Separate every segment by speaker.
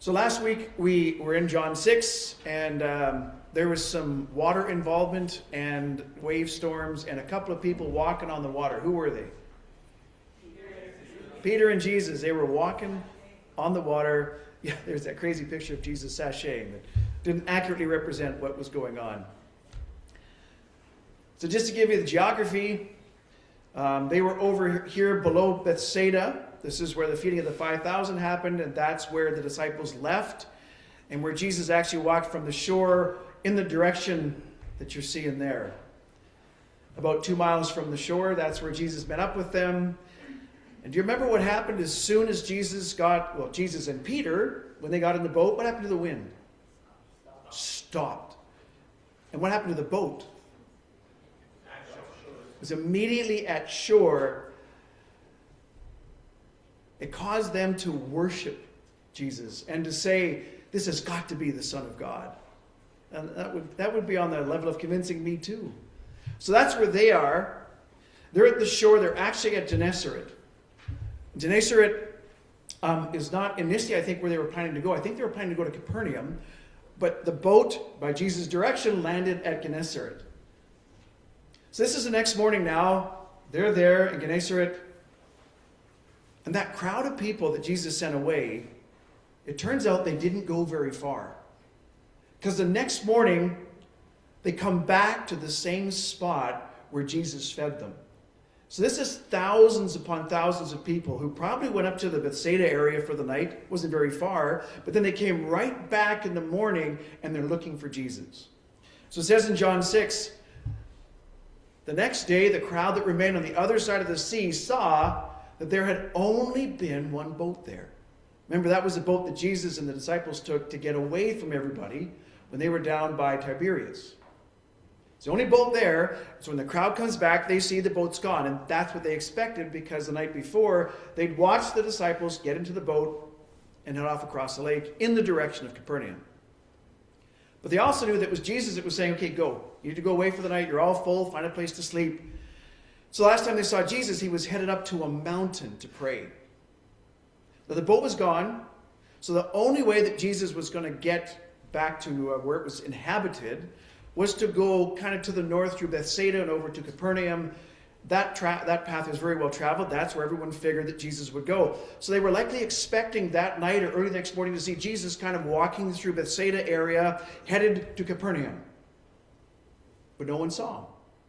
Speaker 1: So last week we were in John 6, and there was some water involvement and wave storms and a couple of people walking on the water. Who were they? Peter and Jesus. They were walking on the water. Yeah, there's that crazy picture of Jesus sashaying that didn't accurately represent what was going on. So just to give you the geography, they were over here below Bethsaida. This is where the feeding of the 5,000 happened, and that's where the disciples left, and where Jesus actually walked from the shore in the direction that you're seeing there. About 2 miles from the shore, that's where Jesus met up with them. And do you remember what happened as soon as Jesus and Peter, when they got in the boat, what happened to the wind? Stopped. And what happened to the boat? It was immediately at shore. It caused them to worship Jesus and to say, this has got to be the Son of God. And that would be on the level of convincing me too. So that's where they are. They're at the shore. They're actually at Gennesaret. Gennesaret is not initially, I think, where they were planning to go. I think they were planning to go to Capernaum. But the boat, by Jesus' direction, landed at Gennesaret. So this is the next morning now. They're there in Gennesaret. And that crowd of people that Jesus sent away, it turns out they didn't go very far. Because the next morning, they come back to the same spot where Jesus fed them. So this is thousands upon thousands of people who probably went up to the Bethsaida area for the night. It wasn't very far. But then they came right back in the morning and they're looking for Jesus. So it says in John 6, the next day, the crowd that remained on the other side of the sea saw that there had only been one boat there. Remember, that was the boat that Jesus and the disciples took to get away from everybody when they were down by Tiberias. It's the only boat there. So when the crowd comes back, they see the boat's gone. And that's what they expected, because the night before, they'd watched the disciples get into the boat and head off across the lake in the direction of Capernaum. But they also knew that it was Jesus that was saying, okay, go. You need to go away for the night. You're all full. Find a place to sleep. So last time they saw Jesus, he was headed up to a mountain to pray. Now the boat was gone, so the only way that Jesus was going to get back to where it was inhabited was to go kind of to the north through Bethsaida and over to Capernaum. That path was very well traveled. That's where everyone figured that Jesus would go. So they were likely expecting that night or early the next morning to see Jesus kind of walking through Bethsaida area, headed to Capernaum. But no one saw him.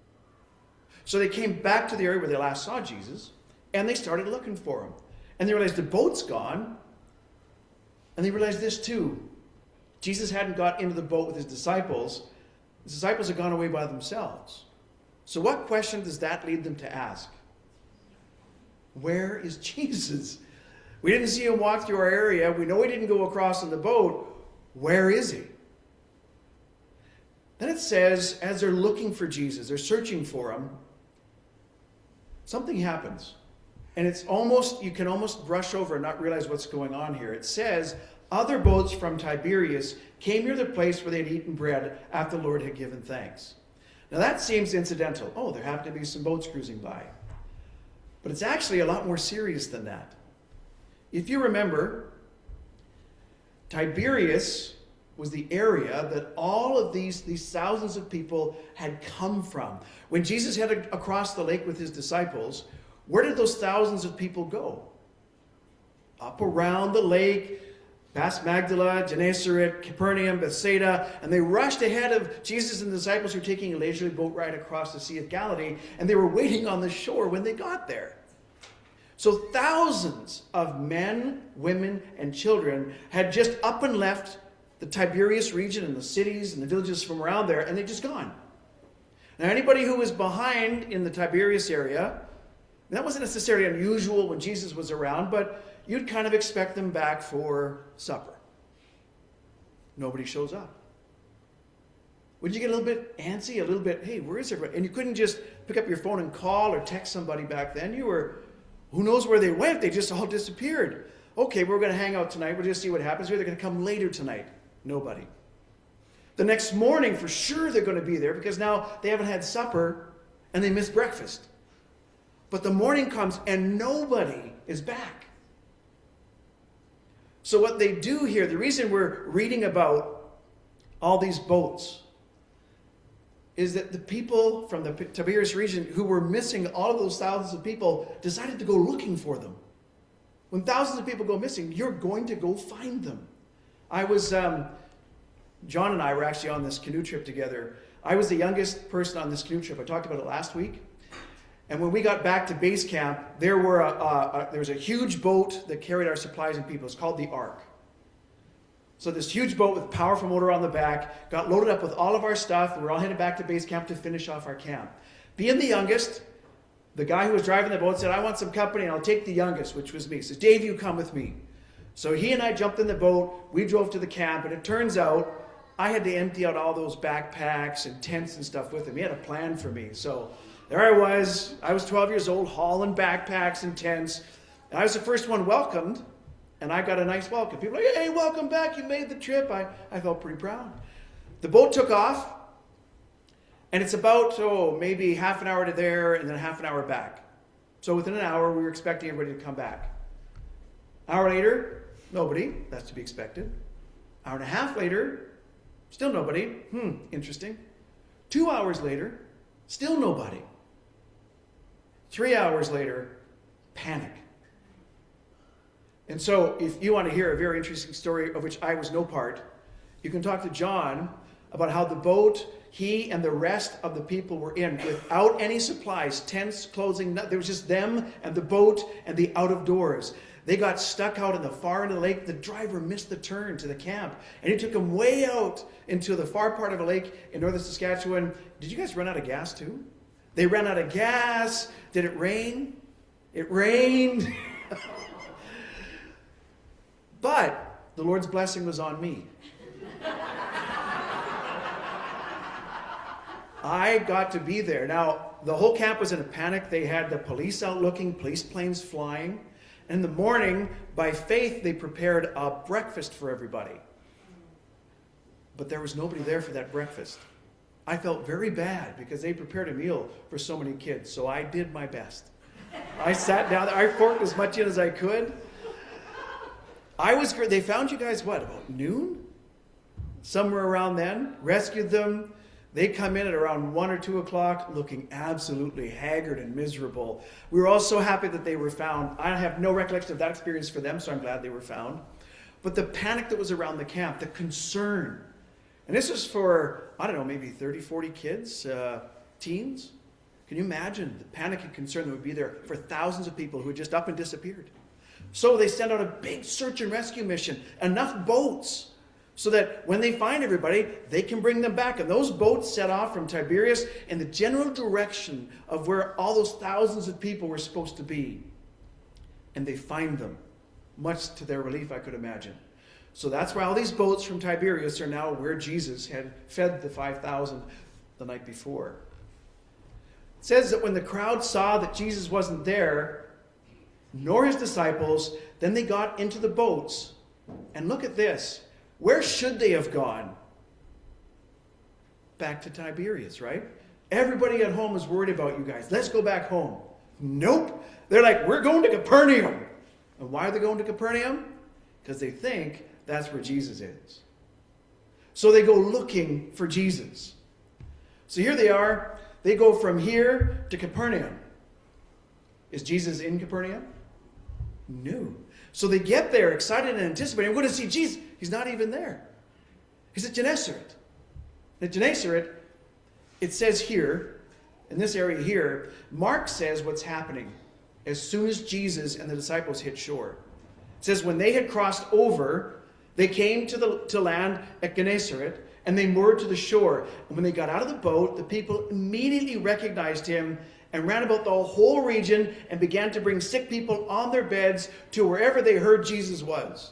Speaker 1: So they came back to the area where they last saw Jesus, and they started looking for him. And they realized the boat's gone, and they realized this too. Jesus hadn't got into the boat with his disciples. His disciples had gone away by themselves. So what question does that lead them to ask? Where is Jesus? We didn't see him walk through our area. We know he didn't go across in the boat. Where is he? Then it says, as they're looking for Jesus, they're searching for him, something happens. And it's almost, you can almost brush over and not realize what's going on here. It says, other boats from Tiberias came near the place where they had eaten bread after the Lord had given thanks. Now that seems incidental. Oh, there happened to be some boats cruising by. But it's actually a lot more serious than that. If you remember, Tiberias was the area that all of these thousands of people had come from. When Jesus headed across the lake with his disciples, where did those thousands of people go? Up around the lake, past Magdala, Gennesaret, Capernaum, Bethsaida, and they rushed ahead of Jesus and the disciples who were taking a leisurely boat ride across the Sea of Galilee, and they were waiting on the shore when they got there. So thousands of men, women, and children had just up and left the Tiberias region and the cities and the villages from around there, and they'd just gone. Now, anybody who was behind in the Tiberias area, that wasn't necessarily unusual when Jesus was around, but you'd kind of expect them back for supper. Nobody shows up. Wouldn't you get a little bit antsy, a little bit, hey, where is everybody? And you couldn't just pick up your phone and call or text somebody back then. You were, who knows where they went? They just all disappeared. Okay, we're going to hang out tonight. We'll just see what happens. They're going to come later tonight. Nobody. The next morning, for sure, they're going to be there because now they haven't had supper and they missed breakfast. But the morning comes and nobody is back. So what they do here, the reason we're reading about all these boats, is that the people from the Tiberias region who were missing, all of those thousands of people, decided to go looking for them. When thousands of people go missing, you're going to go find them. John and I were actually on this canoe trip together. I was the youngest person on this canoe trip. I talked about it last week. And when we got back to base camp, there was a huge boat that carried our supplies and people. It's called the Ark. So this huge boat with a powerful motor on the back got loaded up with all of our stuff. And we're all headed back to base camp to finish off our camp. Being the youngest, the guy who was driving the boat said, I want some company and I'll take the youngest, which was me. He says, Dave, you come with me. So he and I jumped in the boat. We drove to the camp. And it turns out I had to empty out all those backpacks and tents and stuff with him. He had a plan for me. So there I was 12 years old, hauling backpacks and tents. And I was the first one welcomed, and I got a nice welcome. People were like, hey, welcome back, you made the trip. I felt pretty proud. The boat took off, and it's about, maybe half an hour to there, and then half an hour back. So within an hour, we were expecting everybody to come back. Hour later, nobody. That's to be expected. Hour and a half later, still nobody. Interesting. 2 hours later, still nobody. 3 hours later, panic. And so if you want to hear a very interesting story of which I was no part, you can talk to John about how the boat he and the rest of the people were in without any supplies, tents, clothing. There was just them and the boat and the out of doors. They got stuck out in the far end of the lake. The driver missed the turn to the camp, and it took them way out into the far part of a lake in northern Saskatchewan. Did you guys run out of gas too? They ran out of gas. Did it rain? It rained. But the Lord's blessing was on me. I got to be there. Now, the whole camp was in a panic. They had the police out looking, police planes flying. In the morning, by faith, they prepared a breakfast for everybody. But there was nobody there for that breakfast. I felt very bad because they prepared a meal for so many kids. So I did my best. I sat down there. I forked as much in as I could. They found you guys, about noon? Somewhere around then. Rescued them. They come in at around 1 or 2 o'clock looking absolutely haggard and miserable. We were all so happy that they were found. I have no recollection of that experience for them, so I'm glad they were found. But the panic that was around the camp, the concern. And this was for, maybe 30, 40 kids, teens. Can you imagine the panic and concern that would be there for thousands of people who had just up and disappeared? So they sent out a big search and rescue mission, enough boats, so that when they find everybody, they can bring them back. And those boats set off from Tiberias in the general direction of where all those thousands of people were supposed to be. And they find them, much to their relief, I could imagine. So that's why all these boats from Tiberias are now where Jesus had fed the 5,000 the night before. It says that when the crowd saw that Jesus wasn't there, nor his disciples, then they got into the boats. And look at this. Where should they have gone? Back to Tiberias, right? Everybody at home is worried about you guys. Let's go back home. Nope. They're like, we're going to Capernaum. And why are they going to Capernaum? Because they think that's where Jesus is. So they go looking for Jesus. So here they are. They go from here to Capernaum. Is Jesus in Capernaum? No. So they get there excited and anticipating. We're going to see Jesus. He's not even there. He's at Gennesaret. At Gennesaret, it says here, in this area here, Mark says what's happening as soon as Jesus and the disciples hit shore. It says when they had crossed over, they came to land at Gennesaret, and they moored to the shore. And when they got out of the boat, the people immediately recognized him and ran about the whole region and began to bring sick people on their beds to wherever they heard Jesus was.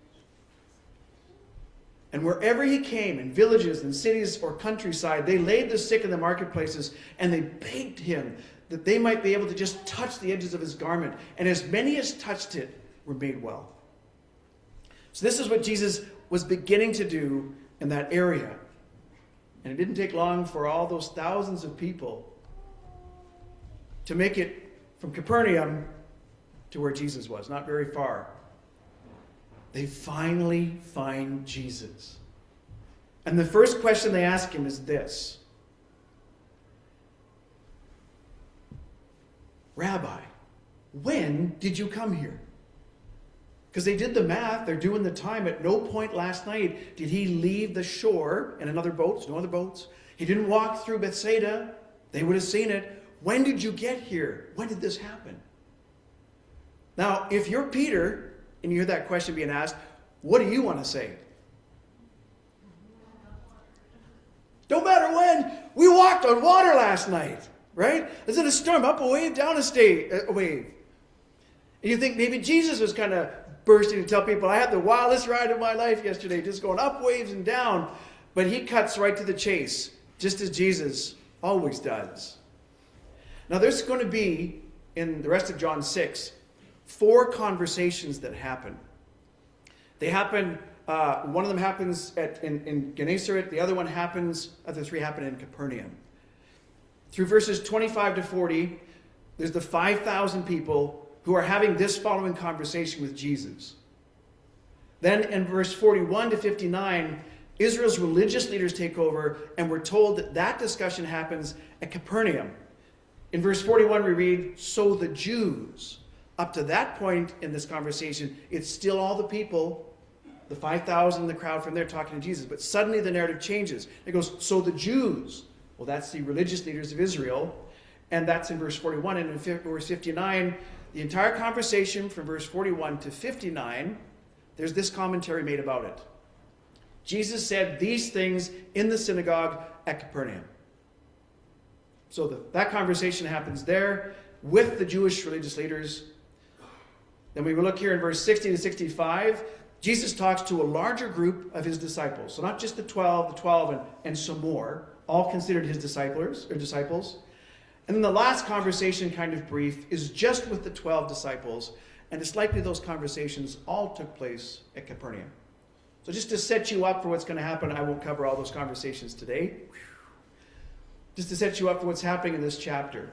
Speaker 1: And wherever he came, in villages and cities or countryside, they laid the sick in the marketplaces, and they begged him that they might be able to just touch the edges of his garment. And as many as touched it were made well. So this is what Jesus was beginning to do in that area. And it didn't take long for all those thousands of people to make it from Capernaum to where Jesus was, not very far. they finally find Jesus. And the first question they ask him is this: Rabbi, when did you come here? Because they did the math, they're doing the time. At no point last night did he leave the shore in another boat, no other boats. He didn't walk through Bethsaida. They would have seen it. When did you get here? When did this happen? Now, if you're Peter and you hear that question being asked, what do you want to say? Don't matter when. We walked on water last night, right? Is it a storm? Up a wave, down a wave. And you think maybe Jesus was kind of bursting to tell people, I had the wildest ride of my life yesterday, just going up waves and down. But he cuts right to the chase, just as Jesus always does. Now there's going to be, in the rest of John 6, 4 conversations that happen. They happen, one of them happens in Gennesaret, the other 3 happen in Capernaum. Through verses 25 to 40, there's the 5,000 people who are having this following conversation with Jesus. Then in verse 41 to 59, Israel's religious leaders take over, and we're told that that discussion happens at Capernaum. In verse 41 we read, so the Jews. Up to that point in this conversation, it's still all the people, the 5,000, the crowd from there talking to Jesus. But suddenly the narrative changes. It goes, so the Jews. Well, that's the religious leaders of Israel. And that's in verse 41. And in verse 59, the entire conversation from verse 41 to 59, there's this commentary made about it. Jesus said these things in the synagogue at Capernaum. So that conversation happens there with the Jewish religious leaders. Then we will look here in verse 60 to 65. Jesus talks to a larger group of his disciples. So not just the 12 and some more, all considered his disciples. And then the last conversation, kind of brief, is just with the 12 disciples. And it's likely those conversations all took place at Capernaum. So just to set you up for what's going to happen, I won't cover all those conversations today. Just to set you up for what's happening in this chapter.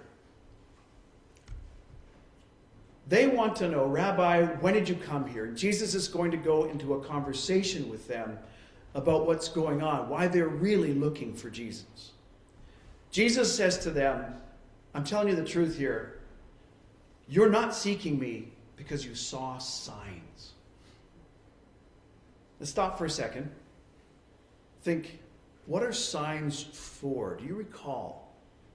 Speaker 1: They want to know, Rabbi, when did you come here? Jesus is going to go into a conversation with them about what's going on, why they're really looking for Jesus. Jesus says to them, I'm telling you the truth here. You're not seeking me because you saw signs. Let's stop for a second. Think, what are signs for? Do you recall?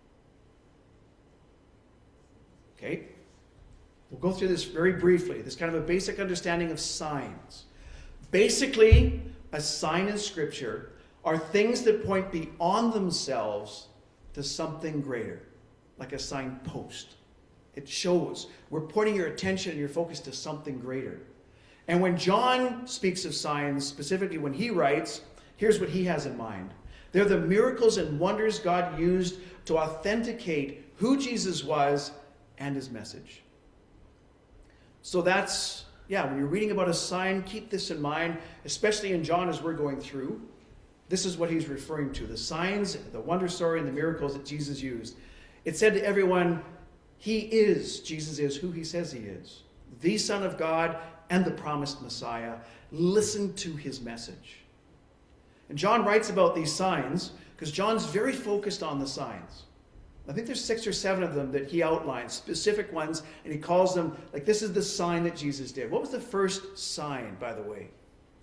Speaker 1: Okay. We'll go through this very briefly. This kind of a basic understanding of signs. Basically, a sign in Scripture are things that point beyond themselves to something greater, like a signpost. It shows. We're pointing your attention and your focus to something greater. And when John speaks of signs, specifically when he writes, here's what he has in mind. They're the miracles and wonders God used to authenticate who Jesus was and his message. So that's, when you're reading about a sign, keep this in mind, especially in John as we're going through. This is what he's referring to, the signs, the wonder story, and the miracles that Jesus used. It said to everyone, Jesus is who he says he is, the Son of God and the promised Messiah. Listen to his message. And John writes about these signs because John's very focused on the signs. I think there's 6 or 7 of them that he outlines, specific ones, and he calls them, like, this is the sign that Jesus did. What was the first sign, by the way?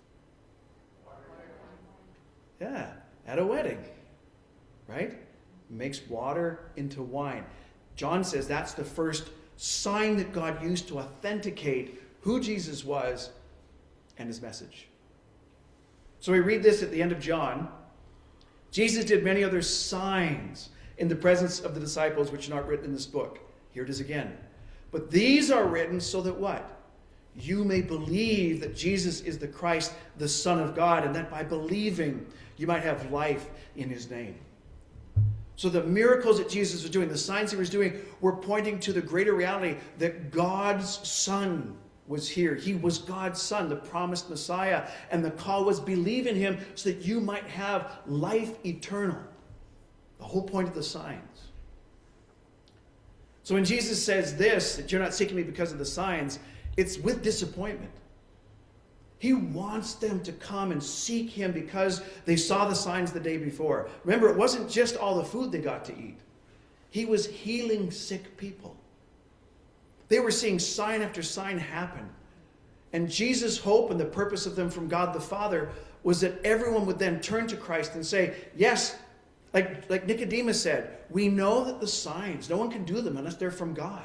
Speaker 1: Yeah, at a wedding, right? Makes water into wine. John says that's the first sign that God used to authenticate who Jesus was and his message. So we read this at the end of John. Jesus did many other signs in the presence of the disciples, which are not written in this book. Here it is again. But these are written so that what? You may believe that Jesus is the Christ, the Son of God, and that by believing you might have life in his name. So the miracles that Jesus was doing, the signs he was doing, were pointing to the greater reality that God's Son was here. He was God's Son, the promised Messiah, and the call was believe in him so that you might have life eternal. The whole point of the signs. So when Jesus says this, that you're not seeking me because of the signs, it's with disappointment. He wants them to come and seek him because they saw the signs the day before. Remember, it wasn't just all the food they got to eat. He was healing sick people. They were seeing sign after sign happen. And Jesus' hope and the purpose of them from God the Father was that everyone would then turn to Christ and say, yes, like Nicodemus said, we know that the signs, no one can do them unless they're from God.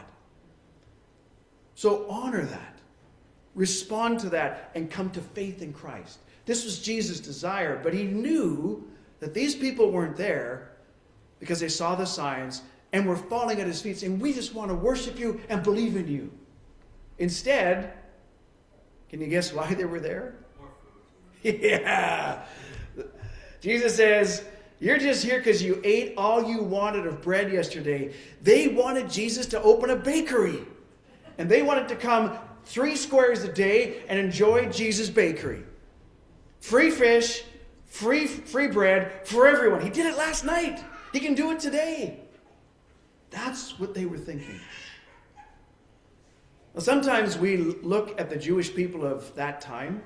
Speaker 1: So honor that. Respond to that and come to faith in Christ. This was Jesus' desire, but he knew that these people weren't there because they saw the signs and were falling at his feet saying, we just want to worship you and believe in you. Instead, can you guess why they were there?
Speaker 2: More food.
Speaker 1: Yeah. Jesus says, you're just here because you ate all you wanted of bread yesterday. They wanted Jesus to open a bakery. And they wanted to come 3 squares a day and enjoy Jesus' bakery. Free fish, free bread for everyone. He did it last night. He can do it today. That's what they were thinking. Now, sometimes we look at the Jewish people of that time.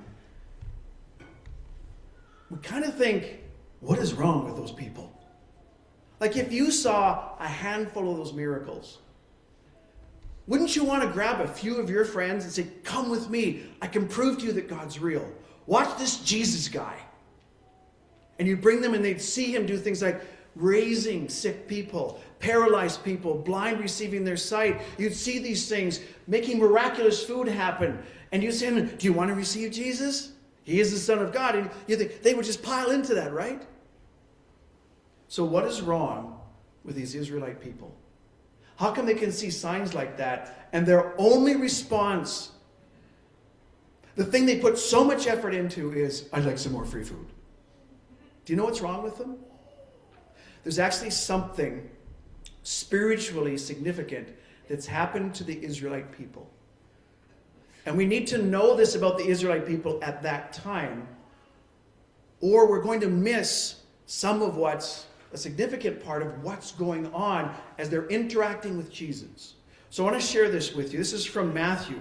Speaker 1: We kind of think, what is wrong with those people? Like if you saw a handful of those miracles, wouldn't you want to grab a few of your friends and say, come with me. I can prove to you that God's real. Watch this Jesus guy. And you bring them and they'd see him do things like raising sick people, paralyzed people, blind receiving their sight. You'd see these things, making miraculous food happen. And you say, do you want to receive Jesus? He is the Son of God. And you think they would just pile into that, right? So what is wrong with these Israelite people? How come they can see signs like that and their only response, the thing they put so much effort into is, I'd like some more free food. Do you know what's wrong with them? There's actually something spiritually significant that's happened to the Israelite people. And we need to know this about the Israelite people at that time, or we're going to miss some of what's a significant part of what's going on as they're interacting with Jesus. So I want to share this with you. This is from Matthew.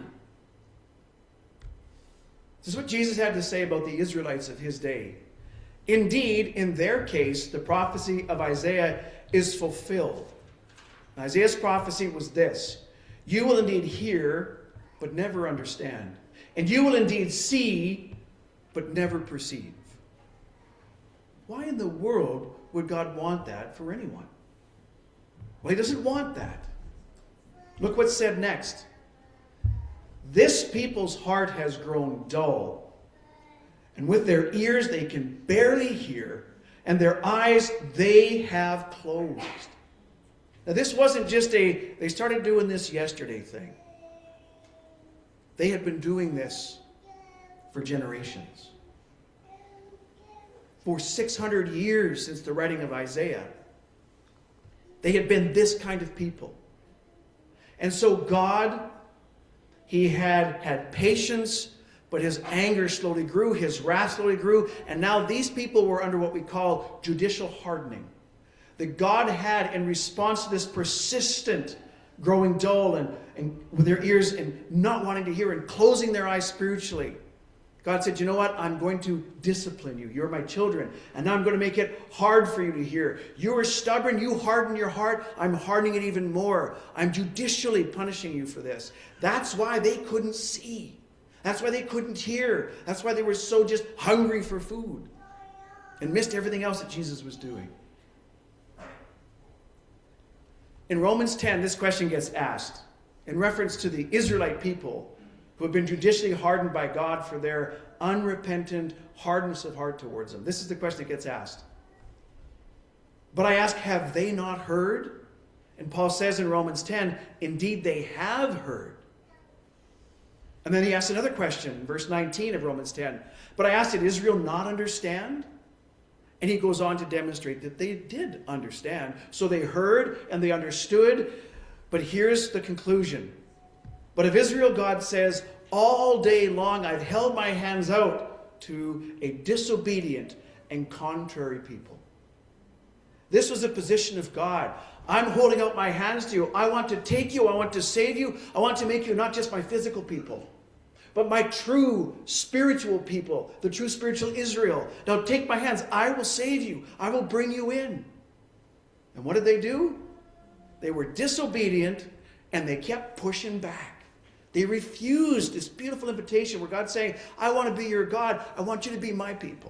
Speaker 1: This is what Jesus had to say about the Israelites of his day. Indeed, in their case, the prophecy of Isaiah is fulfilled. Isaiah's prophecy was this: you will indeed hear, but never understand. And you will indeed see, but never perceive. Why in the world would God want that for anyone? Well, he doesn't want that. Look what's said next. This people's heart has grown dull, and with their ears they can barely hear, and their eyes they have closed. Now this wasn't just they started doing this yesterday thing. They had been doing this for generations. For 600 years since the writing of Isaiah, they had been this kind of people. And so God, he had patience, but his anger slowly grew, his wrath slowly grew, and now these people were under what we call judicial hardening. That God had, in response to this persistent growing dull and with their ears and not wanting to hear and closing their eyes spiritually, God said, you know what? I'm going to discipline you. You're my children. And now I'm going to make it hard for you to hear. You are stubborn. You harden your heart. I'm hardening it even more. I'm judicially punishing you for this. That's why they couldn't see. That's why they couldn't hear. That's why they were so just hungry for food and missed everything else that Jesus was doing. In Romans 10, this question gets asked in reference to the Israelite people who have been judicially hardened by God for their unrepentant hardness of heart towards him. This is the question that gets asked. But I ask, have they not heard? And Paul says in Romans 10, indeed they have heard. And then he asks another question, verse 19 of Romans 10. But I asked, did Israel not understand? And he goes on to demonstrate that they did understand. So they heard and they understood. But here's the conclusion. But of Israel, God says, all day long I've held my hands out to a disobedient and contrary people. This was a position of God. I'm holding out my hands to you. I want to take you. I want to save you. I want to make you not just my physical people. but my true spiritual people, the true spiritual Israel. Now take my hands. I will save you. I will bring you in. And what did they do? They were disobedient and they kept pushing back. They refused this beautiful invitation where God's saying, I want to be your God. I want you to be my people.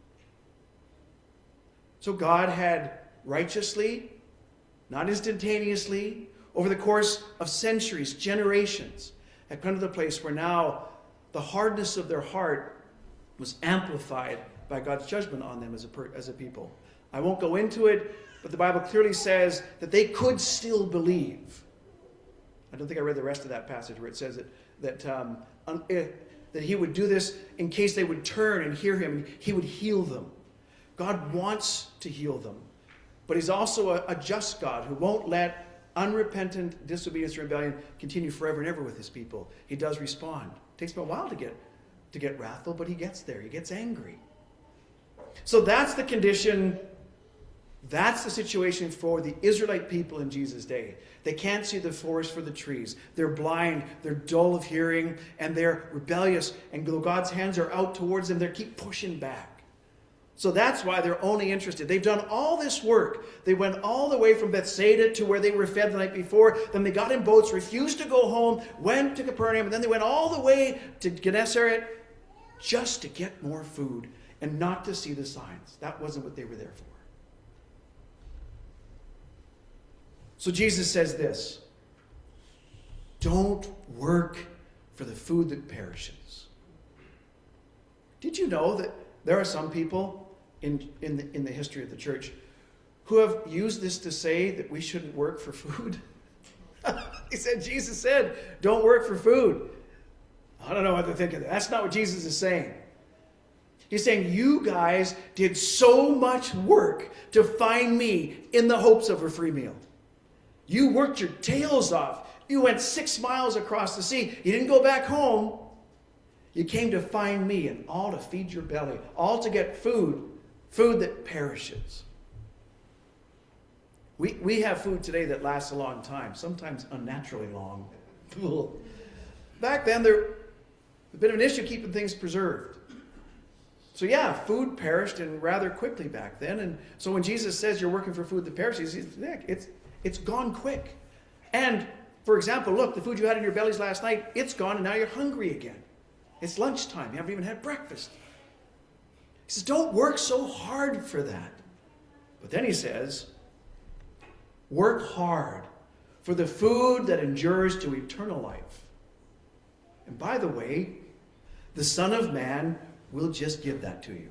Speaker 1: So God had righteously, not instantaneously, over the course of centuries, generations, had come to the place where now the hardness of their heart was amplified by God's judgment on them as a people. I won't go into it, but the Bible clearly says that they could still believe. I don't think I read the rest of that passage where it says that he would do this in case they would turn and hear him. He would heal them. God wants to heal them. But he's also a just God who won't let unrepentant disobedience and rebellion continue forever and ever with his people. He does respond. It takes him a while to get wrathful, but he gets there. He gets angry. So that's the condition. That's the situation for the Israelite people in Jesus' day. They can't see the forest for the trees. They're blind, they're dull of hearing, and they're rebellious. And though God's hands are out towards them, they keep pushing back. So that's why they're only interested. They've done all this work. They went all the way from Bethsaida to where they were fed the night before. Then they got in boats, refused to go home, went to Capernaum, and then they went all the way to Gennesaret just to get more food and not to see the signs. That wasn't what they were there for. So Jesus says this, don't work for the food that perishes. Did you know that there are some people in the history of the church who have used this to say that we shouldn't work for food? Jesus said, don't work for food. I don't know what to think of that. That's not what Jesus is saying. He's saying, you guys did so much work to find me in the hopes of a free meal. You worked your tails off. You went 6 miles across the sea. You didn't go back home. You came to find me, and all to feed your belly, all to get food that perishes. We have food today that lasts a long time, sometimes unnaturally long. Back then, there was a bit of an issue keeping things preserved. So yeah, food perished and rather quickly back then. And so when Jesus says you're working for food that perishes, it's gone quick. And, for example, look, the food you had in your bellies last night, it's gone and now you're hungry again. It's lunchtime. You haven't even had breakfast. He says, don't work so hard for that. But then he says, work hard for the food that endures to eternal life. And by the way, the Son of Man will just give that to you.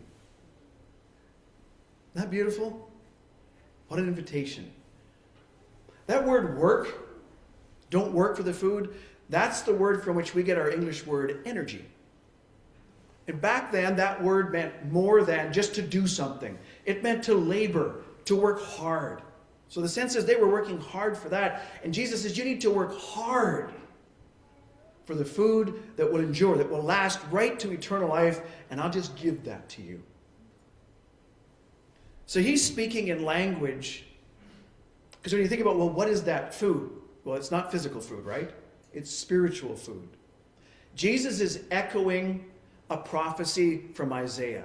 Speaker 1: Isn't that beautiful? What an invitation. That word work, don't work for the food, that's the word from which we get our English word energy. And back then, that word meant more than just to do something. It meant to labor, to work hard. So the sense is they were working hard for that. And Jesus says, you need to work hard for the food that will endure, that will last right to eternal life, and I'll just give that to you. So he's speaking in language, because when you think about, well, what is that food? Well, it's not physical food, right? It's spiritual food. Jesus is echoing a prophecy from Isaiah.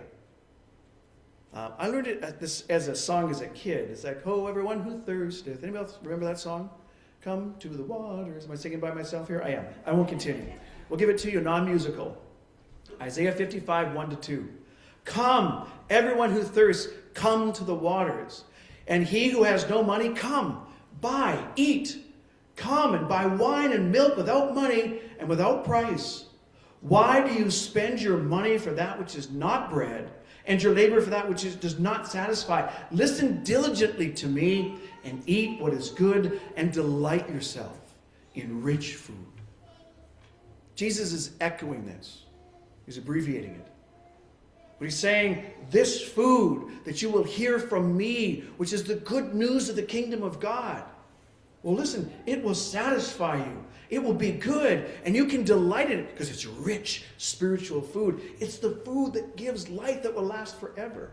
Speaker 1: I learned it as a song as a kid. It's like, oh, everyone who thirsteth. Anybody else remember that song? Come to the waters. Am I singing by myself here? I am. I won't continue. We'll give it to you non-musical. Isaiah 55, 1-2. Come, everyone who thirsts, come to the waters. And he who has no money, come, buy, eat. Come and buy wine and milk without money and without price. Why do you spend your money for that which is not bread, and your labor for that which does not satisfy? Listen diligently to me and eat what is good, and delight yourself in rich food. Jesus is echoing this. He's abbreviating it. But he's saying, this food that you will hear from me, which is the good news of the kingdom of God. Well, listen, it will satisfy you. It will be good, and you can delight in it because it's rich spiritual food. It's the food that gives life that will last forever.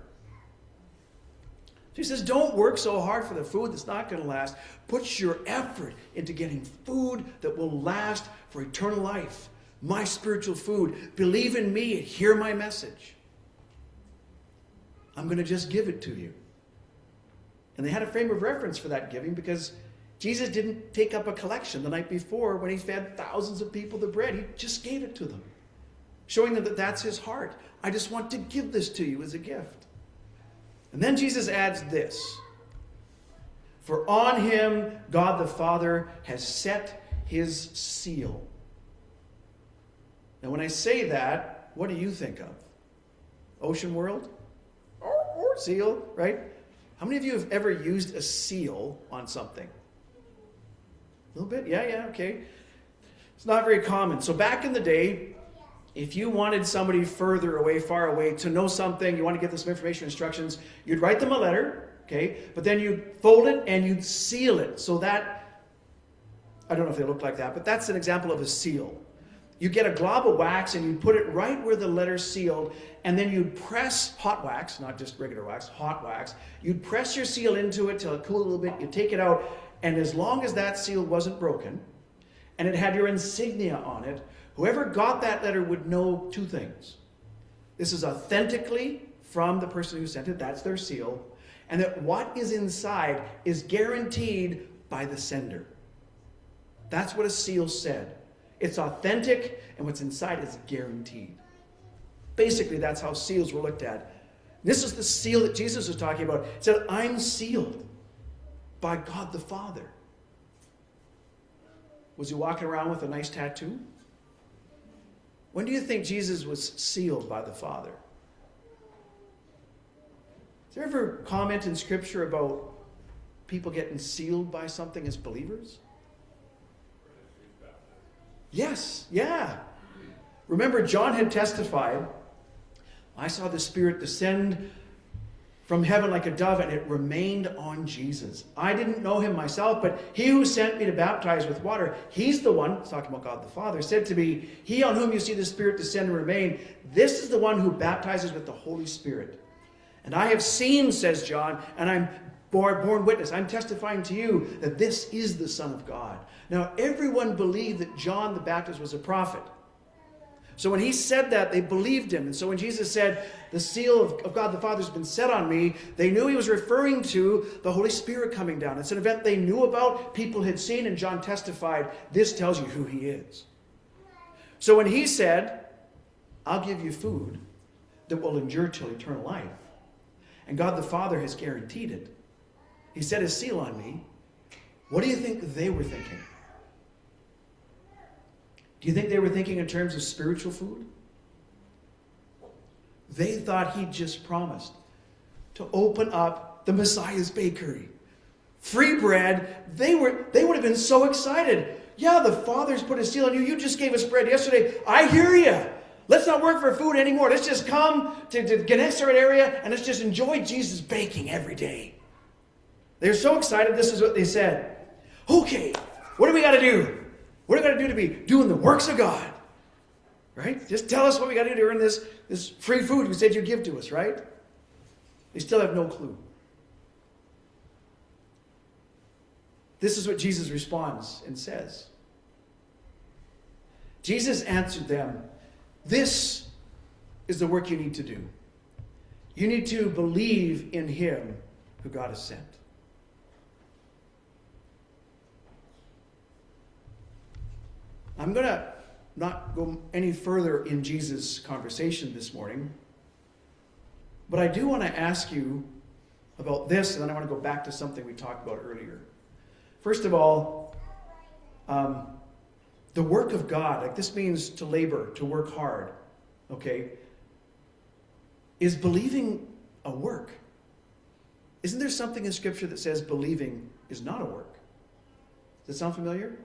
Speaker 1: So he says, don't work so hard for the food that's not going to last. Put your effort into getting food that will last for eternal life. my spiritual food. Believe in me and hear my message. I'm going to just give it to you. And they had a frame of reference for that giving because Jesus didn't take up a collection the night before when he fed thousands of people the bread. He just gave it to them, showing them that that's his heart. I just want to give this to you as a gift. And then Jesus adds this. For on him God the Father has set his seal. Now when I say that, what do you think of? Ocean World? Or seal, right? How many of you have ever used a seal on something? A little bit? Yeah, okay. It's not very common. So back in the day, if you wanted somebody further away, far away, to know something, you want to get them some information or instructions, you'd write them a letter, okay? But then you'd fold it and you'd seal it. So that, I don't know if they look like that, but that's an example of a seal. You get a glob of wax and you put it right where the letter's sealed, and then you'd press hot wax, not just regular wax, hot wax. You'd press your seal into it till it cooled a little bit. You take it out, and as long as that seal wasn't broken, and it had your insignia on it, whoever got that letter would know two things. This is authentically from the person who sent it, that's their seal, and that what is inside is guaranteed by the sender. That's what a seal said. It's authentic, and what's inside is guaranteed. Basically, that's how seals were looked at. This is the seal that Jesus was talking about. He said, I'm sealed by God the Father. Was he walking around with a nice tattoo? When do you think Jesus was sealed by the Father? Is there ever comment in Scripture about people getting sealed by something as believers? Yes, yeah. Remember, John had testified, I saw the Spirit descend from heaven like a dove, and it remained on Jesus. I didn't know him myself, but he who sent me to baptize with water, he's the one, he's talking about God the Father, said to me, he on whom you see the Spirit descend and remain, this is the one who baptizes with the Holy Spirit. And I have seen, says John, and I'm born witness. I'm testifying to you that this is the Son of God. Now, everyone believed that John the Baptist was a prophet. So when he said that, they believed him. And so when Jesus said, the seal of God the Father has been set on me, they knew he was referring to the Holy Spirit coming down. It's an event they knew about, people had seen, and John testified, this tells you who he is. So when he said, I'll give you food that will endure till eternal life, and God the Father has guaranteed it, he set his seal on me, what do you think they were thinking? Do you think they were thinking in terms of spiritual food? They thought he just promised to open up the Messiah's bakery. Free bread. They would have been so excited. Yeah, the Father's put a seal on you. You just gave us bread yesterday. I hear you. Let's not work for food anymore. Let's just come to Gennesaret area and let's just enjoy Jesus baking every day. They're so excited. This is what they said. Okay, what do we got to do? What do we got to do to be doing the works of God? Right? Just tell us what we got to do to earn this free food you said you'd give to us, right? They still have no clue. This is what Jesus responds and says. Jesus answered them, this is the work you need to do. You need to believe in him who God has sent. I'm going to not go any further in Jesus' conversation this morning, but I do want to ask you about this, and then I want to go back to something we talked about earlier. First of all, the work of God, like this means to labor, to work hard, okay? Is believing a work? Isn't there something in Scripture that says believing is not a work? Does that sound familiar?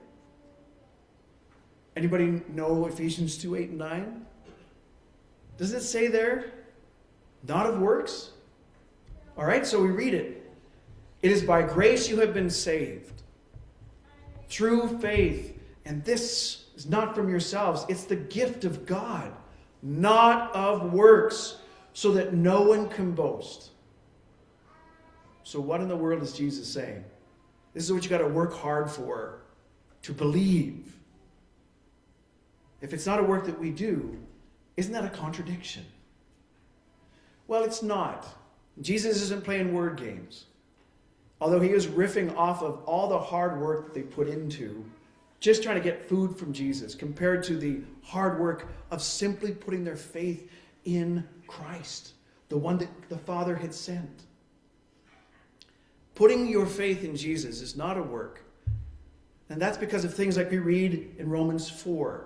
Speaker 1: Anybody know Ephesians 2, 8, and 9? Does it say there, not of works? All right, so we read it. It is by grace you have been saved, through faith. And this is not from yourselves. It's the gift of God, not of works, so that no one can boast. So what in the world is Jesus saying? This is what you got to work hard for, to believe. if it's not a work that we do, isn't that a contradiction? Well, it's not. Jesus isn't playing word games. Although he is riffing off of all the hard work that they put into just trying to get food from Jesus, compared to the hard work of simply putting their faith in Christ, the one that the Father had sent. Putting your faith in Jesus is not a work. And that's because of things like we read in Romans 4.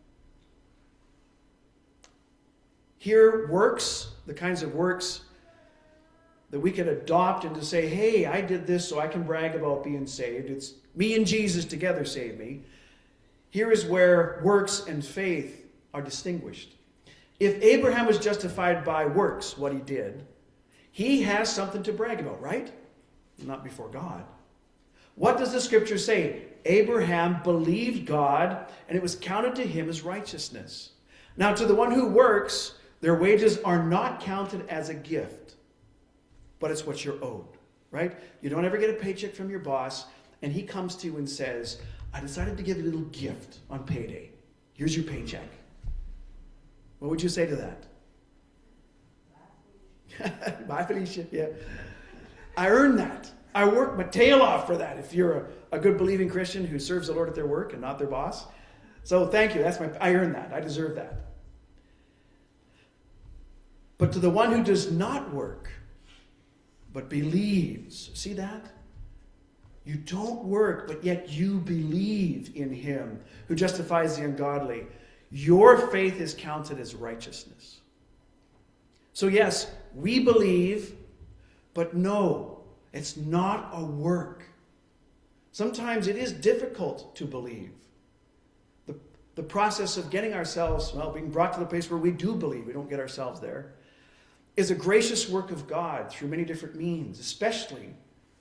Speaker 1: Here, works, the kinds of works that we can adopt and to say, hey, I did this so I can brag about being saved. It's me and Jesus together save me. Here is where works and faith are distinguished. If Abraham was justified by works, what he did, he has something to brag about, right? Not before God. What does the scripture say? Abraham believed God, and it was counted to him as righteousness. Now, to the one who works, their wages are not counted as a gift, but it's what you're owed, right? You don't ever get a paycheck from your boss, and he comes to you and says, I decided to give you a little gift on payday. Here's your paycheck. What would you say to that? Bye, Felicia. Yeah. I earned that. I worked my tail off for that, if you're a good believing Christian who serves the Lord at their work and not their boss. So thank you. I earned that. I deserve that. But to the one who does not work, but believes, see that? You don't work, but yet you believe in him who justifies the ungodly. Your faith is counted as righteousness. So yes, we believe, but no, it's not a work. Sometimes it is difficult to believe. The process of getting ourselves, being brought to the place where we do believe, we don't get ourselves there, is a gracious work of God through many different means, especially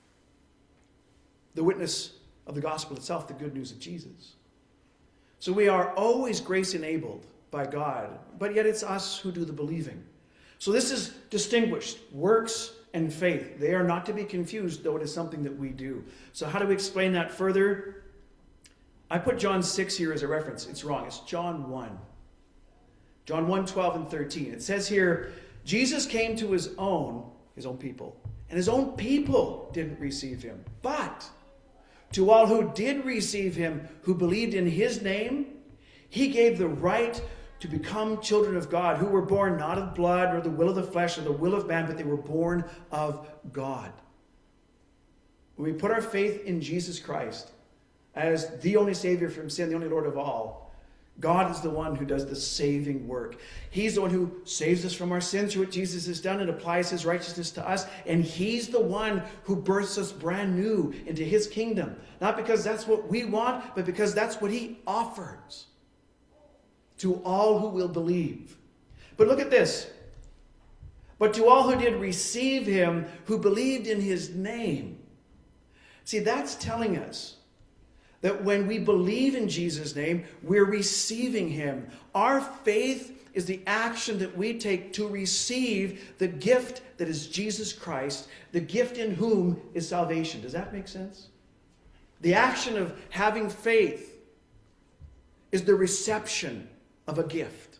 Speaker 1: the witness of the gospel itself, the good news of Jesus. So we are always grace-enabled by God, but yet it's us who do the believing. So this is distinguished, works and faith. They are not to be confused, though it is something that we do. So how do we explain that further? I put John 6 here as a reference. It's wrong. It's John 1. John 1, 12 and 13. It says here, Jesus came to his own people, and his own people didn't receive him. But to all who did receive him, who believed in his name, he gave the right to become children of God, who were born not of blood, or the will of the flesh, or the will of man, but they were born of God. When we put our faith in Jesus Christ as the only Savior from sin, the only Lord of all, God is the one who does the saving work. He's the one who saves us from our sins through what Jesus has done and applies his righteousness to us. And he's the one who births us brand new into his kingdom. Not because that's what we want, but because that's what he offers to all who will believe. But look at this. But to all who did receive him, who believed in his name. See, that's telling us that when we believe in Jesus' name, we're receiving him. Our faith is the action that we take to receive the gift that is Jesus Christ, the gift in whom is salvation. Does that make sense? The action of having faith is the reception of a gift.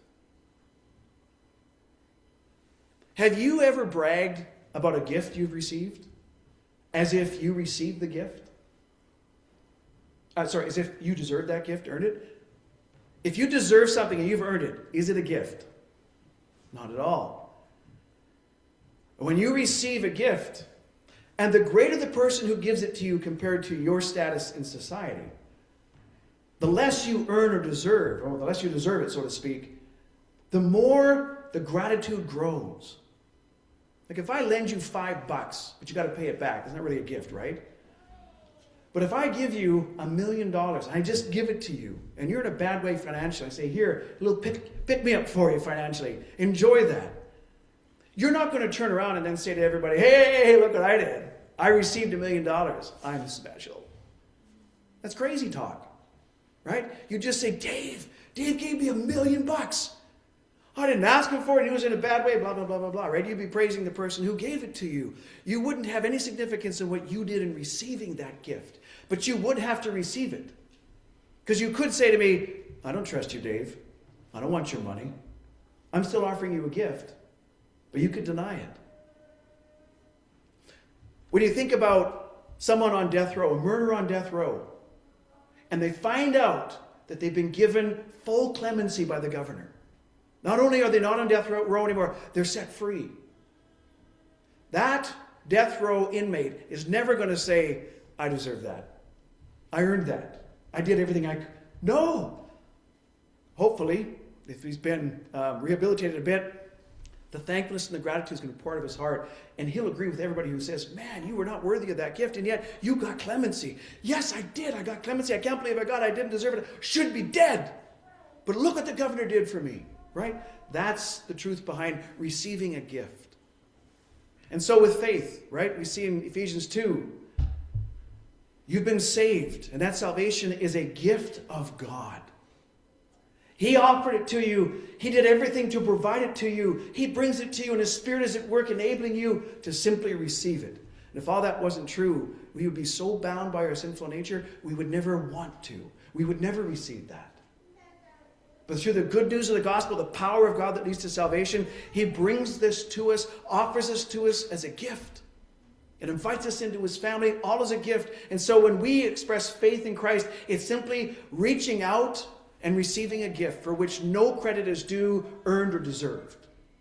Speaker 1: Have you ever bragged about a gift you've received as if you received the gift? As if you deserve that gift, earned it? If you deserve something and you've earned it, is it a gift? Not at all. When you receive a gift, and the greater the person who gives it to you compared to your status in society, the less you earn or deserve, or the less you deserve it, so to speak, the more the gratitude grows. Like if I lend you $5, but you got to pay it back, it's not really a gift, right? But if I give you $1 million, and I just give it to you, and you're in a bad way financially, I say, here, a little pick me up for you financially. Enjoy that. You're not going to turn around and then say to everybody, hey, look what I did. I received $1 million. I'm special. That's crazy talk, right? You just say, Dave gave me $1 million. I didn't ask him for it. He was in a bad way, blah, blah, blah, blah, blah, right? You'd be praising the person who gave it to you. You wouldn't have any significance in what you did in receiving that gift. But you would have to receive it. Because you could say to me, I don't trust you, Dave. I don't want your money. I'm still offering you a gift, but you could deny it. When you think about someone on death row, a murderer on death row, and they find out that they've been given full clemency by the governor. Not only are they not on death row anymore, they're set free. That death row inmate is never going to say, I deserve that. I earned that. I did everything I could. No. Hopefully, if he's been rehabilitated a bit, the thankfulness and the gratitude is going to pour out of his heart. And he'll agree with everybody who says, man, you were not worthy of that gift, and yet you got clemency. Yes, I did. I got clemency. I can't believe I got it. I didn't deserve it. I should be dead. But look what the governor did for me. Right? That's the truth behind receiving a gift. And so with faith, right? We see in Ephesians 2, you've been saved, and that salvation is a gift of God. He offered it to you. He did everything to provide it to you. He brings it to you, and His Spirit is at work enabling you to simply receive it. And if all that wasn't true, we would be so bound by our sinful nature, we would never want to. We would never receive that. But through the good news of the gospel, the power of God that leads to salvation, He brings this to us, offers this to us as a gift. It invites us into His family, all as a gift. And so when we express faith in Christ, it's simply reaching out and receiving a gift for which no credit is due, earned, or deserved.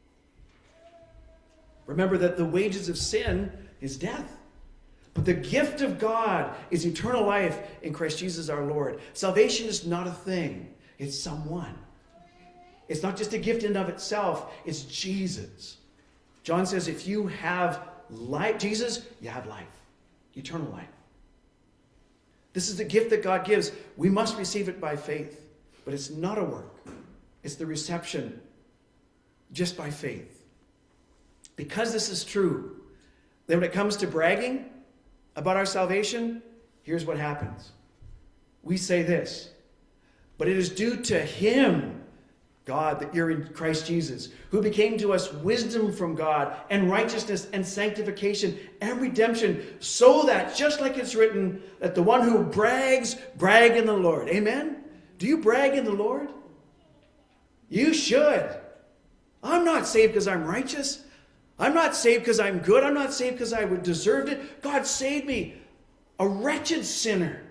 Speaker 1: Remember that the wages of sin is death. But the gift of God is eternal life in Christ Jesus our Lord. Salvation is not a thing. It's someone. It's not just a gift in and of itself. It's Jesus. John says if you have life, Jesus, you have life. Eternal life. This is the gift that God gives. We must receive it by faith. But it's not a work. It's the reception just by faith. Because this is true, then when it comes to bragging about our salvation, here's what happens. We say this, but it is due to Him, God, that you're in Christ Jesus, who became to us wisdom from God and righteousness and sanctification and redemption, so that, just like it's written, that the one who brags, brag in the Lord. Amen? Do you brag in the Lord? You should. I'm not saved because I'm righteous. I'm not saved because I'm good. I'm not saved because I would deserved it. God saved me, a wretched sinner.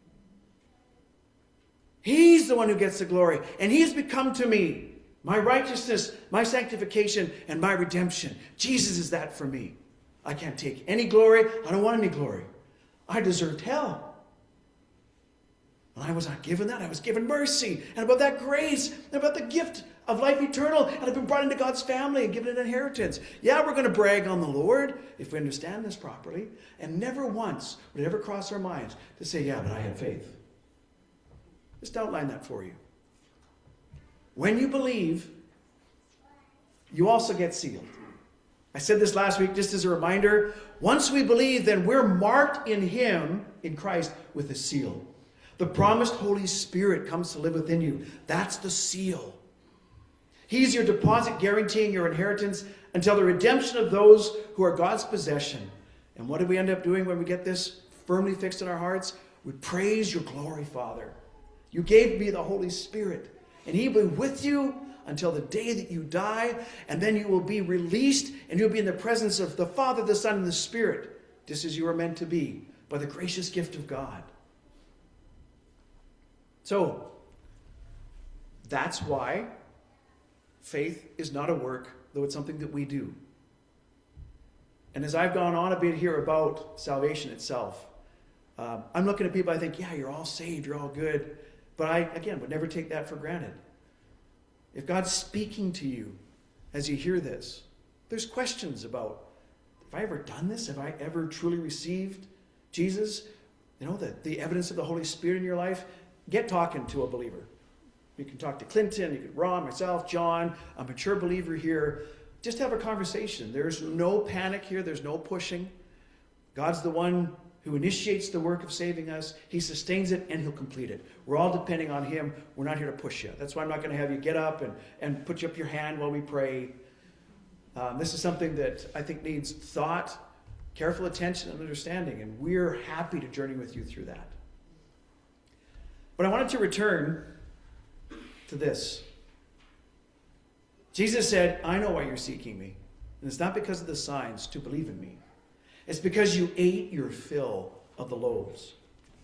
Speaker 1: He's the one who gets the glory. And He's become to me my righteousness, my sanctification, and my redemption. Jesus is that for me. I can't take any glory. I don't want any glory. I deserved hell. And I was not given that. I was given mercy. And about that grace, and about the gift of life eternal. And I've been brought into God's family and given an inheritance. Yeah, we're going to brag on the Lord if we understand this properly. And never once would it ever cross our minds to say, yeah, but I had faith. Just outline that for you. When you believe, you also get sealed. I said this last week just as a reminder. Once we believe, then we're marked in Him, in Christ, with a seal. The promised Holy Spirit comes to live within you. That's the seal. He's your deposit guaranteeing your inheritance until the redemption of those who are God's possession. And what do we end up doing when we get this firmly fixed in our hearts? We praise your glory, Father. You gave me the Holy Spirit, and He will be with you until the day that you die, and then you will be released, and you'll be in the presence of the Father, the Son, and the Spirit, just as you were meant to be, by the gracious gift of God. So, that's why faith is not a work, though it's something that we do. And as I've gone on a bit here about salvation itself, I'm looking at people, I think, yeah, you're all saved, you're all good. But I, again, would never take that for granted. If God's speaking to you as you hear this, there's questions about, have I ever done this? Have I ever truly received Jesus? You know, the evidence of the Holy Spirit in your life? Get talking to a believer. You can talk to Clinton, you can Ron, myself, John, a mature believer here. Just have a conversation. There's no panic here. There's no pushing. God's the one who initiates the work of saving us. He sustains it, and He'll complete it. We're all depending on Him. We're not here to push you. That's why I'm not going to have you get up and put you up your hand while we pray. This is something that I think needs thought, careful attention, and understanding, and we're happy to journey with you through that. But I wanted to return to this. Jesus said, I know why you're seeking me. And it's not because of the signs to believe in me. It's because you ate your fill of the loaves.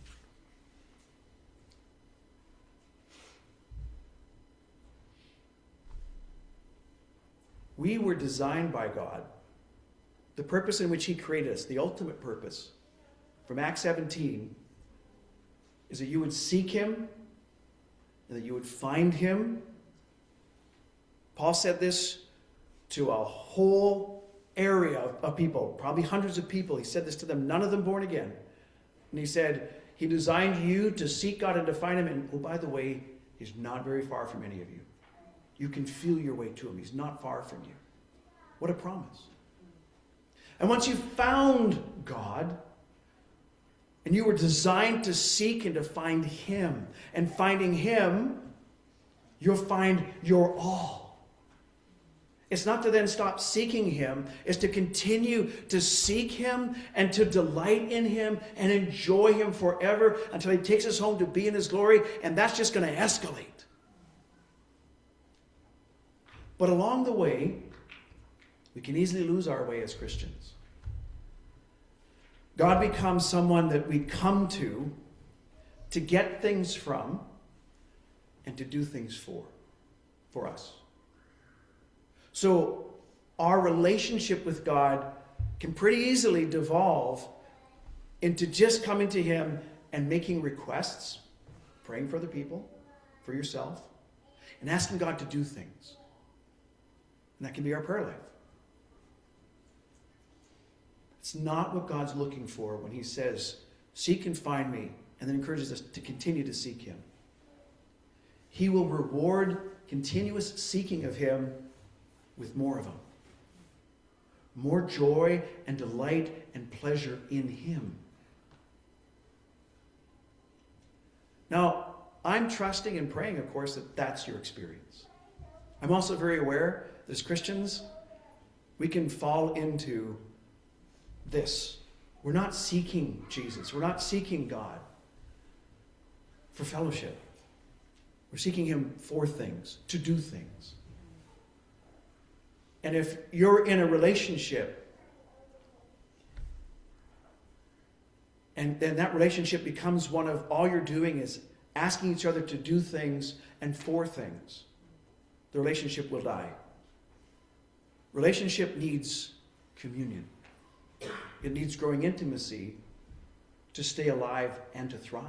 Speaker 1: We were designed by God. The purpose in which he created us, the ultimate purpose, from Acts 17, is that you would seek him, and that you would find him. Paul said this to a whole area of people, probably hundreds of people. He said this to them, none of them born again. And he said, he designed you to seek God and to find him. And, oh, by the way, he's not very far from any of you. You can feel your way to him. He's not far from you. What a promise. And once you've found God, and you were designed to seek and to find him, and finding him, you'll find your all. It's not to then stop seeking him. It's to continue to seek him and to delight in him and enjoy him forever until he takes us home to be in his glory. And that's just going to escalate. But along the way, we can easily lose our way as Christians. God becomes someone that we come to get things from and to do things for us. So our relationship with God can pretty easily devolve into just coming to him and making requests, praying for other people, for yourself, and asking God to do things. And that can be our prayer life. It's not what God's looking for when he says, seek and find me, and then encourages us to continue to seek him. He will reward continuous seeking of him with more of him. More joy and delight and pleasure in him. Now, I'm trusting and praying, of course, that that's your experience. I'm also very aware that as Christians, we can fall into this. We're not seeking Jesus. We're not seeking God for fellowship. We're seeking him for things, to do things. And if you're in a relationship, and then that relationship becomes one of all you're doing is asking each other to do things and for things, the relationship will die. Relationship needs communion. It needs growing intimacy to stay alive and to thrive.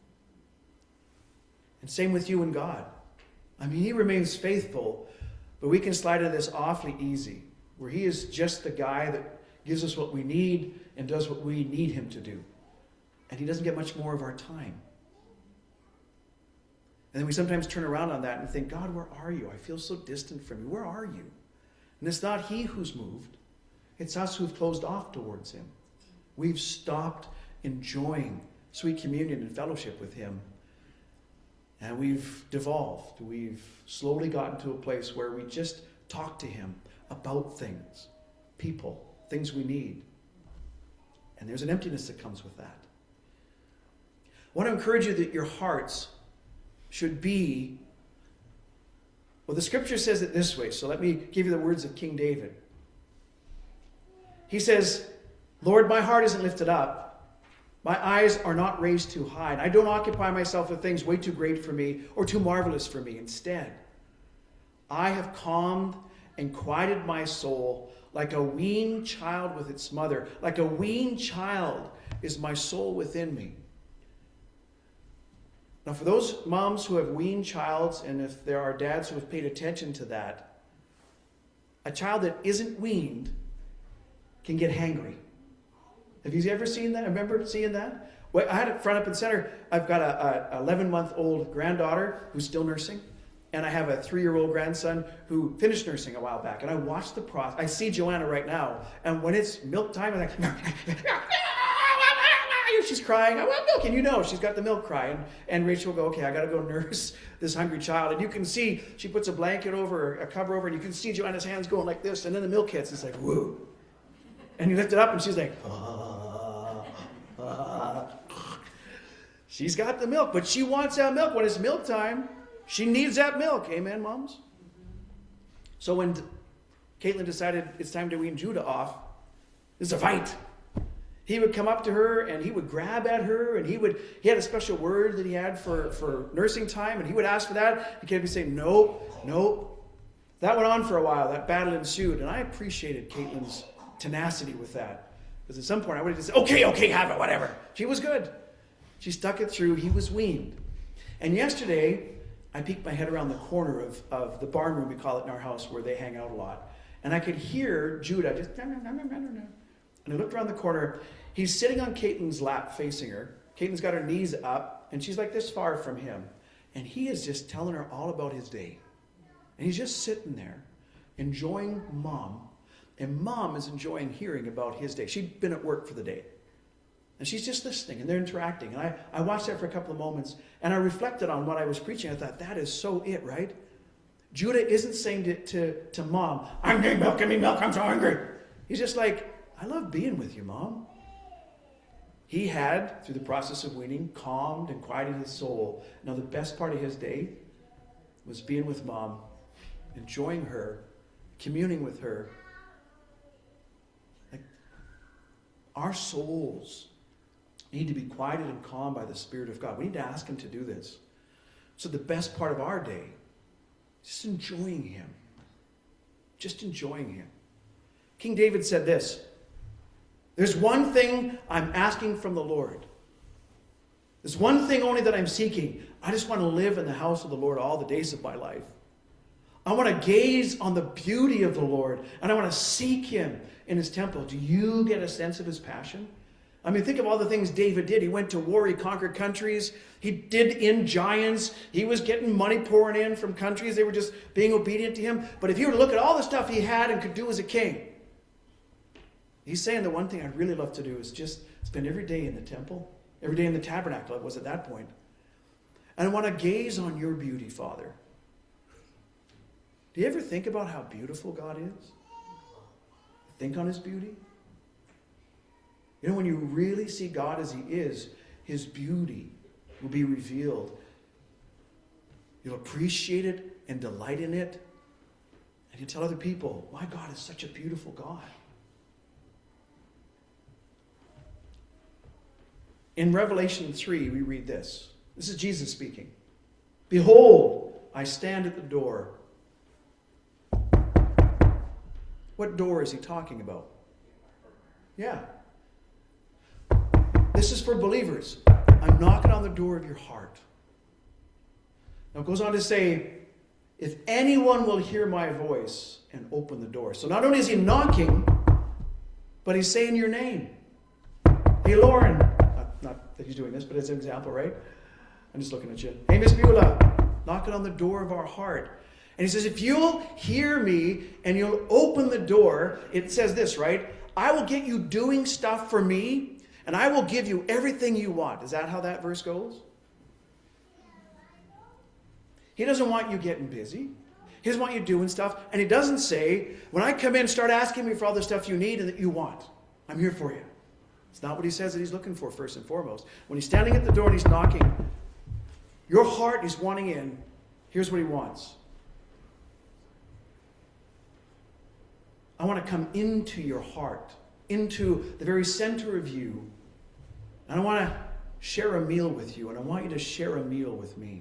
Speaker 1: And same with you and God. I mean, he remains faithful, but we can slide into this awfully easy, where he is just the guy that gives us what we need and does what we need him to do. And he doesn't get much more of our time. And then we sometimes turn around on that and think, God, where are you? I feel so distant from you. Where are you? And it's not he who's moved. It's us who've closed off towards him. We've stopped enjoying sweet communion and fellowship with him. And we've devolved. We've slowly gotten to a place where we just talk to him about things, people, things we need. And there's an emptiness that comes with that. I want to encourage you that your hearts should be, well, the scripture says it this way, so let me give you the words of King David. He says, Lord, my heart isn't lifted up. My eyes are not raised too high. And I don't occupy myself with things way too great for me or too marvelous for me. Instead, I have calmed and quieted my soul like a weaned child with its mother. Like a weaned child is my soul within me. Now, for those moms who have weaned childs, and if there are dads who have paid attention to that, a child that isn't weaned can get hangry. Have you ever seen that? I remember seeing that. Well, I had it front up and center. I've got a 11-month-old granddaughter who's still nursing, and I have a 3-year-old grandson who finished nursing a while back. And I watched the process. I see Joanna right now, and when it's milk time, I'm like, she's crying. I want milk, and you know she's got the milk cry. And Rachel will go, okay, I got to go nurse this hungry child. And you can see she puts a blanket over, a cover over, and you can see Joanna's hands going like this, and then the milk hits. It's like, whoa. And you lift it up, and she's like, She's got the milk, but she wants that milk when it's milk time. She needs that milk. Amen, moms? So when Caitlin decided it's time to wean Judah off, there's a fight. He would come up to her and he would grab at her, and he had a special word that he had for nursing time, and he would ask for that. And Kate would say, nope, nope. That went on for a while. That battle ensued, and I appreciated Caitlin's tenacity with that. Because at some point I would have just said, okay, have it, whatever. She was good. She stuck it through. He was weaned. And yesterday, I peeked my head around the corner of the barn room, we call it in our house, where they hang out a lot. And I could hear Judah just, and I looked around the corner. He's sitting on Caitlin's lap facing her. Caitlin's got her knees up, and she's like this far from him. And he is just telling her all about his day. And he's just sitting there, enjoying Mom. And Mom is enjoying hearing about his day. She'd been at work for the day. And she's just listening, and they're interacting. And I watched that for a couple of moments, and I reflected on what I was preaching. I thought, that is so it, right? Judah isn't saying to Mom, I'm getting milk, give me milk, I'm so hungry. He's just like, I love being with you, Mom. He had, through the process of weaning, calmed and quieted his soul. Now, the best part of his day was being with Mom, enjoying her, communing with her. Like, our souls need to be quieted and calmed by the Spirit of God. We need to ask Him to do this. So the best part of our day, just enjoying Him. Just enjoying Him. King David said this, there's one thing I'm asking from the Lord. There's one thing only that I'm seeking. I just want to live in the house of the Lord all the days of my life. I want to gaze on the beauty of the Lord, and I want to seek Him in His temple. Do you get a sense of His passion? I mean, think of all the things David did. He went to war. He conquered countries. He did in giants. He was getting money pouring in from countries. They were just being obedient to him. But if you were to look at all the stuff he had and could do as a king, he's saying the one thing I'd really love to do is just spend every day in the temple, every day in the tabernacle. It was at that point. And I want to gaze on your beauty, Father. Do you ever think about how beautiful God is? Think on His beauty? You know, when you really see God as He is, His beauty will be revealed. You'll appreciate it and delight in it. And you tell other people, my God is such a beautiful God. In Revelation 3, we read this. This is Jesus speaking. Behold, I stand at the door. What door is He talking about? Yeah. This is for believers. I'm knocking on the door of your heart. Now it goes on to say, if anyone will hear my voice and open the door. So not only is He knocking, but He's saying your name. Hey, Lauren. Not that He's doing this, but as an example, right? I'm just looking at you. Hey, Miss Beulah. Knocking on the door of our heart. And He says, if you'll hear me and you'll open the door, it says this, right? I will get you doing stuff for me, and I will give you everything you want. Is that how that verse goes? He doesn't want you getting busy. He doesn't want you doing stuff. And He doesn't say, when I come in, start asking me for all the stuff you need and that you want. I'm here for you. It's not what He says that He's looking for first and foremost. When He's standing at the door and He's knocking, your heart is wanting in. Here's what He wants. I want to come into your heart, into the very center of you. And I want to share a meal with you, and I want you to share a meal with me.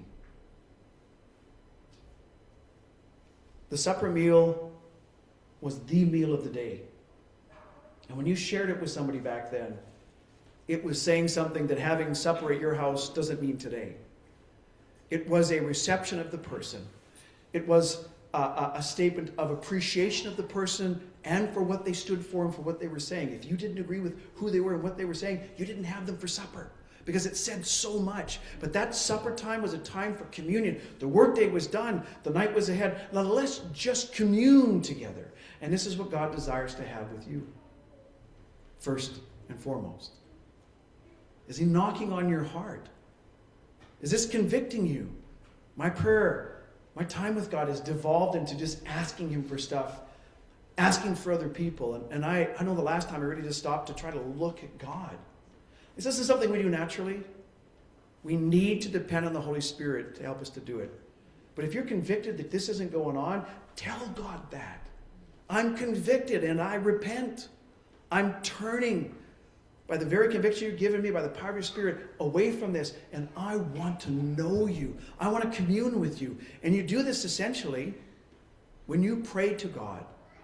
Speaker 1: The supper meal was the meal of the day. And when you shared it with somebody back then, it was saying something that having supper at your house doesn't mean today. It was a reception of the person. It was a statement of appreciation of the person and for what they stood for and for what they were saying. If you didn't agree with who they were and what they were saying, you didn't have them for supper because it said so much. But that supper time was a time for communion. The workday was done. The night was ahead. Now let's just commune together. And this is what God desires to have with you. First and foremost. Is He knocking on your heart? Is this convicting you? My prayer, my time with God has devolved into just asking Him for stuff, asking for other people. And I know the last time I really just stopped to try to look at God. This isn't something we do naturally. We need to depend on the Holy Spirit to help us to do it. But if you're convicted that this isn't going on, tell God that. I'm convicted and I repent. I'm turning by the very conviction you've given me, by the power of your Spirit, away from this. And I want to know you. I want to commune with you. And you do this essentially when you pray to God.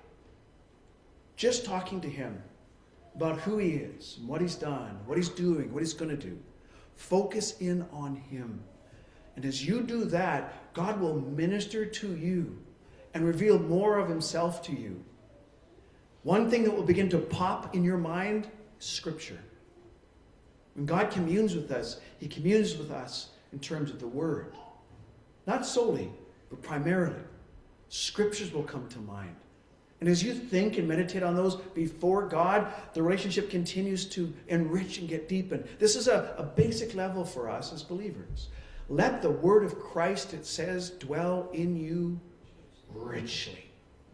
Speaker 1: Just talking to him about who he is, and what he's done, what he's doing, what he's going to do. Focus in on him. And as you do that, God will minister to you and reveal more of himself to you. One thing that will begin to pop in your mind is Scripture. When God communes with us, he communes with us in terms of the Word. Not solely, but primarily. Scriptures will come to mind. And as you think and meditate on those before God, the relationship continues to enrich and get deepened. This is a basic level for us as believers. Let the word of Christ, it says, dwell in you richly.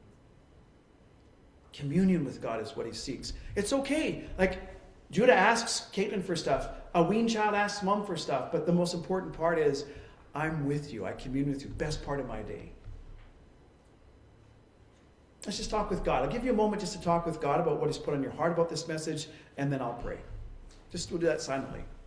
Speaker 1: Communion with God is what he seeks. It's okay. Like Judah asks Caitlin for stuff. A weaned child asks mom for stuff. But the most important part is, I'm with you. I commune with you. Best part of my day. Let's just talk with God. I'll give you a moment just to talk with God about what he's put on your heart about this message, and then I'll pray. We'll do that silently.